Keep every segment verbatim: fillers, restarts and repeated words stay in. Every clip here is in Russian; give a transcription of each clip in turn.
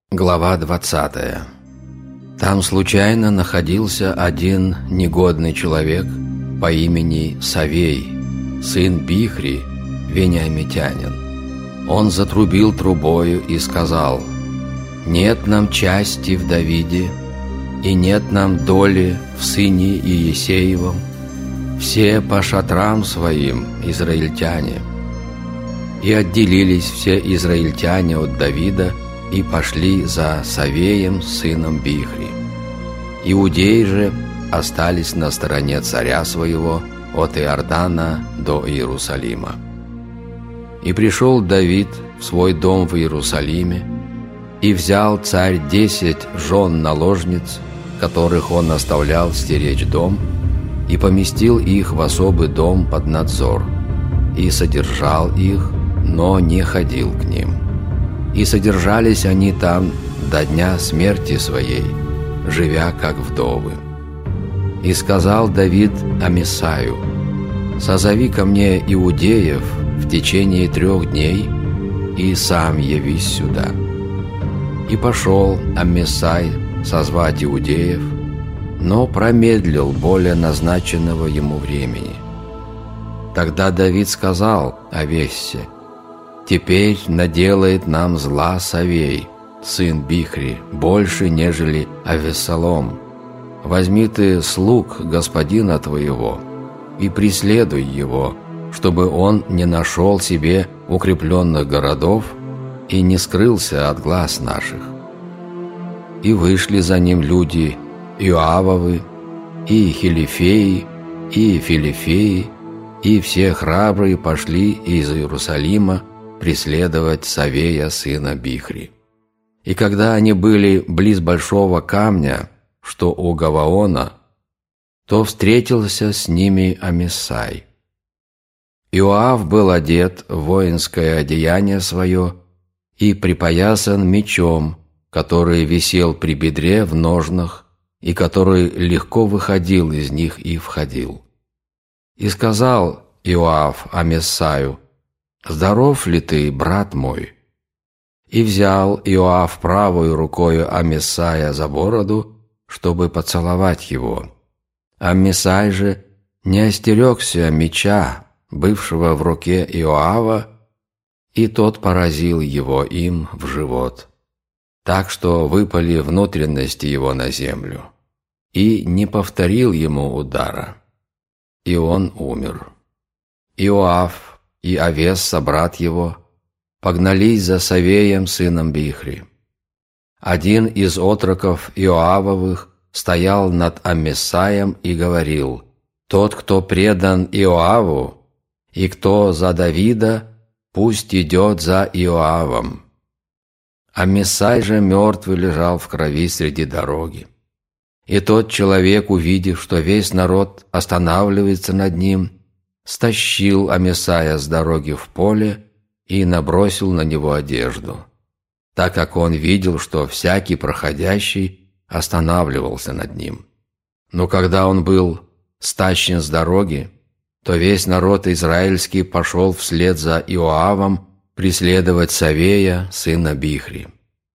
Глава двадцатая. Там случайно находился один негодный человек по имени Савей, сын Бихри, вениамитянин. Он затрубил трубою и сказал: «Нет нам части в Давиде, и нет нам доли в сыне Иесеевом. Все по шатрам своим израильтяне». И отделились все израильтяне от Давида и пошли за Савеем, сыном Бихри. Иудеи же остались на стороне царя своего от Иордана до Иерусалима. И пришел Давид в свой дом в Иерусалиме, и взял царь десять жен-наложниц, которых он оставлял стеречь дом, и поместил их в особый дом под надзор, и содержал их, но не ходил к ним. И содержались они там до дня смерти своей, живя как вдовы. И сказал Давид Амисаю: «Созови ко мне иудеев в течение трех дней, и сам явись сюда». И пошел Амисай созвать иудеев, но промедлил более назначенного ему времени. Тогда Давид сказал Авессе: «Теперь наделает нам зла Савей, сын Бихри, больше, нежели Авессалом. Возьми ты слуг господина твоего и преследуй его, чтобы он не нашел себе укрепленных городов и не скрылся от глаз наших». И вышли за ним люди Иоавовы, и Хилифеи, и Филифеи, и все храбрые пошли из Иерусалима преследовать Савея, сына Бихри. И когда они были близ большого камня, что у Гаваона, то встретился с ними Амисай. Иоав был одет в воинское одеяние свое и припоясан мечом, который висел при бедре в ножнах, и который легко выходил из них и входил. И сказал Иоав Амисаю: «Здоров ли ты, брат мой?» И взял Иоав правою рукою Амисая за бороду, чтобы поцеловать его. Амисай же не остерегся меча, бывшего в руке Иоава, и тот поразил его им в живот, так что выпали внутренности его на землю, и не повторил ему удара, и он умер. Иоав и Авесса, брат его, погнались за Савеем, сыном Бихри. Один из отроков Иоавовых стоял над Амисаем и говорил: «Тот, кто предан Иоаву, и кто за Давида, пусть идет за Иоавом». Амисай же мертвый лежал в крови среди дороги. И тот человек, увидев, что весь народ останавливается над ним, стащил Амисая с дороги в поле и набросил на него одежду, так как он видел, что всякий проходящий останавливался над ним. Но когда он был стащен с дороги, то весь народ израильский пошел вслед за Иоавом преследовать Савея, сына Бихри.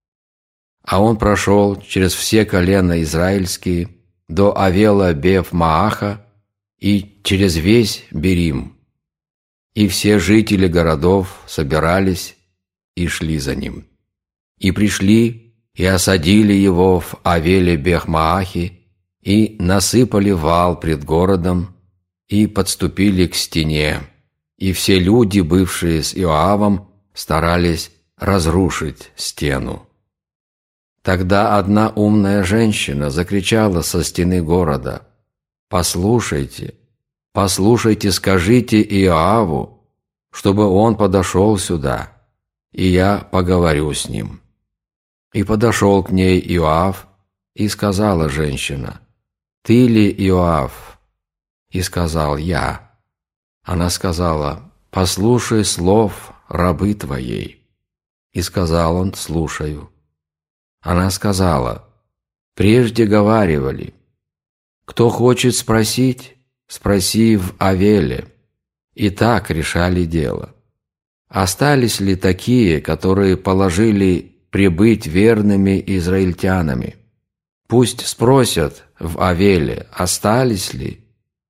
А он прошел через все колена израильские до Авела-Бев-Мааха и через весь Берим. И все жители городов собирались и шли за ним. И пришли и осадили его в Авеле-Бех-Маахе, и насыпали вал пред городом, и подступили к стене, и все люди, бывшие с Иоавом, старались разрушить стену. Тогда одна умная женщина закричала со стены города: «Послушайте, послушайте, скажите Иоаву, чтобы он подошел сюда, и я поговорю с ним». И подошел к ней Иоав, и сказала женщина: «Ты ли Иоав?» И сказал: «Я». Она сказала: «Послушай слов рабы твоей». И сказал он: «Слушаю». Она сказала: «Прежде говаривали: кто хочет спросить, спроси в Авеле». И так решали дело. Остались ли такие, которые положили пребыть верными израильтянами. Пусть спросят в Авеле, остались ли.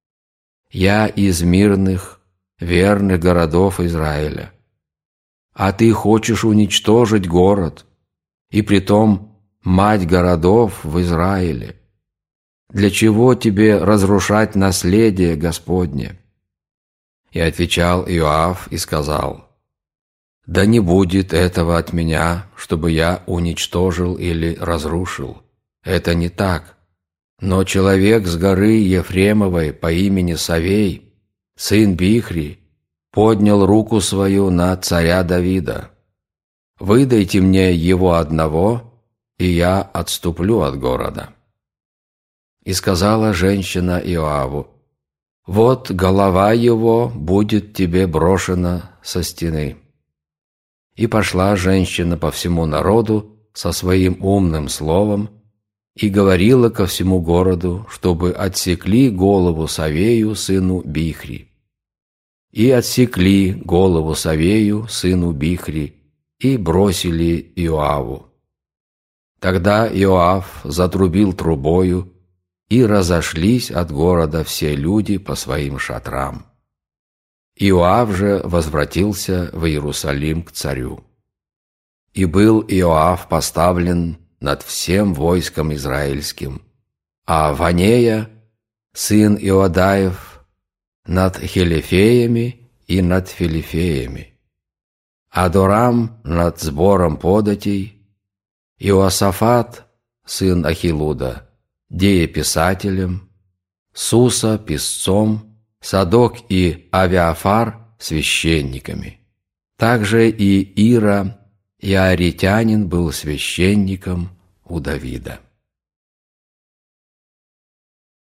Я из мирных, верных городов Израиля. А ты хочешь уничтожить город, и притом мать городов в Израиле. Для чего тебе разрушать наследие Господне? И отвечал Иоав и сказал: да не будет этого от меня, чтобы я уничтожил или разрушил. Это не так. Но человек с горы Ефремовой по имени Савей, сын Бихри, поднял руку свою на царя Давида. Выдайте мне его одного, и я отступлю от города. И сказала женщина Иоаву: вот голова его будет тебе брошена со стены. И пошла женщина по всему народу со своим умным словом и говорила ко всему городу, чтобы отсекли голову Савею, сыну Бихри. И отсекли голову Савею, сыну Бихри, и бросили Иоаву. Тогда Иоав затрубил трубою, и разошлись от города все люди по своим шатрам. Иоав же возвратился в Иерусалим к царю. И был Иоав поставлен над всем войском израильским, а Ванея, сын Иодаев, над Хелифеями и над Филифеями, Адорам над сбором податей, Иосафат, сын Ахилуда, дееписателем, Суса писцом, Садок и Авиафар священниками. Также и Ира, иаритянин, был священником у Давида.